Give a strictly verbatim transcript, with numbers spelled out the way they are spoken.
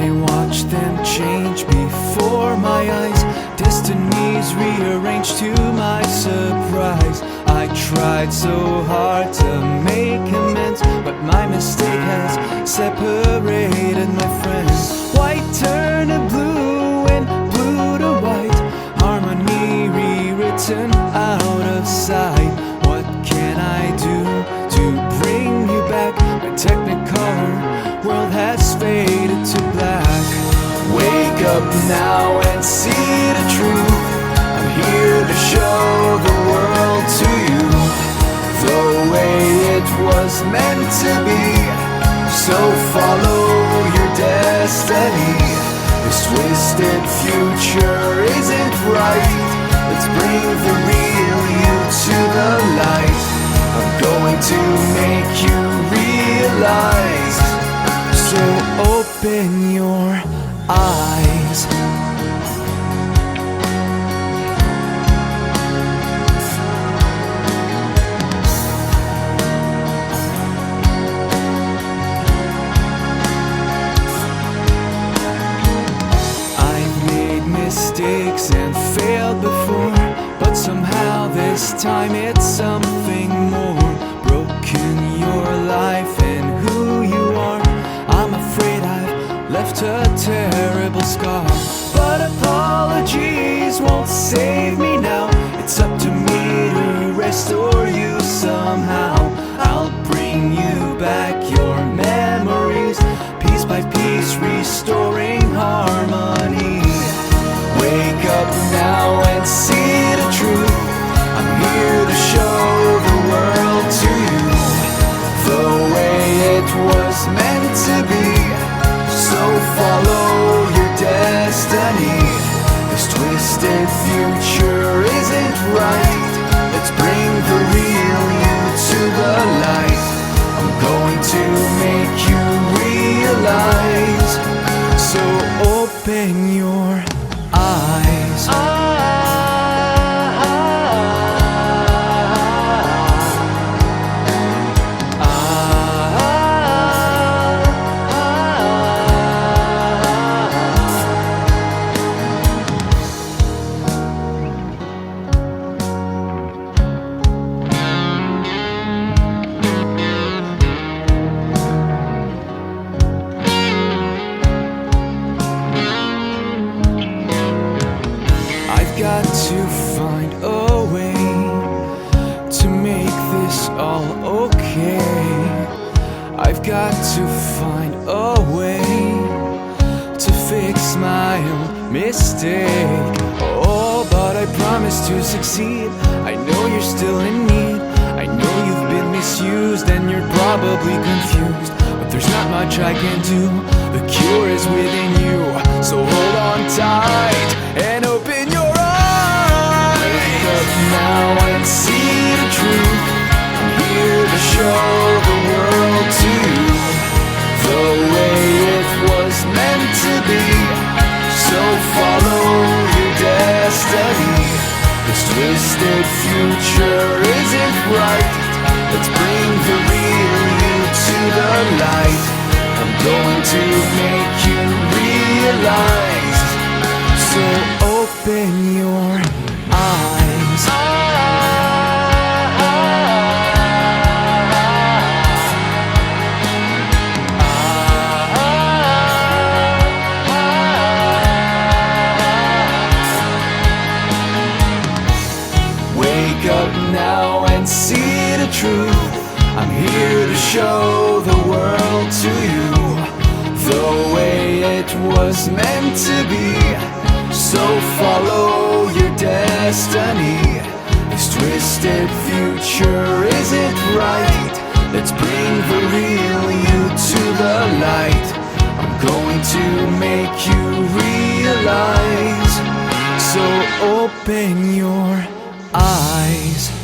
I watched them change before my eyes. Destinies rearranged to my surprise. I tried so hard to make amends, but my mistake has separated my friends. White turned to blue and blue to white, harmony rewritten out of sight. What can I do to bring you back? My technicolor world has faded to black. Wake up now and see the truth. I'm here to show the world to you the way it was meant to be. So follow your destiny. This twisted future isn't right. Let's bring the real you to the light. I'm going to make you realize. So open your eyes. I've made mistakes and failed before, but somehow this time it's something more. Broken your life and who you are. I'm afraid I've left a terrible scar, but apologies won't save me now. It's up to me to restore you somehow. I'll bring you back your memories, piece by piece, restoring harmony. Wake up now and see the truth. I'm here to show the world to you the way it was meant to be. So follow your destiny. This twisted future isn't right. Let's bring the real you to the light. I'm going to make you realize. So open your eyes. Got to find a way to make this all okay. I've got to find a way to fix my own mistake. Oh, but I promise to succeed. I know you're still in need. I know you've been misused and you're probably confused, but there's not much I can do. The cure is within you, so hold on tight and open your now and see the truth. I'm here to show the world to you the way it was meant to be. So follow your destiny. This twisted future isn't right. Let's bring the real you to the light. I'm going to make you realize. So open your eyes. Wake up now and see the truth. I'm here to show the world to you the way it was meant to be. So follow your destiny. This twisted future isn't right. Let's bring the real you to the light. I'm going to make you realize. So open your eyes.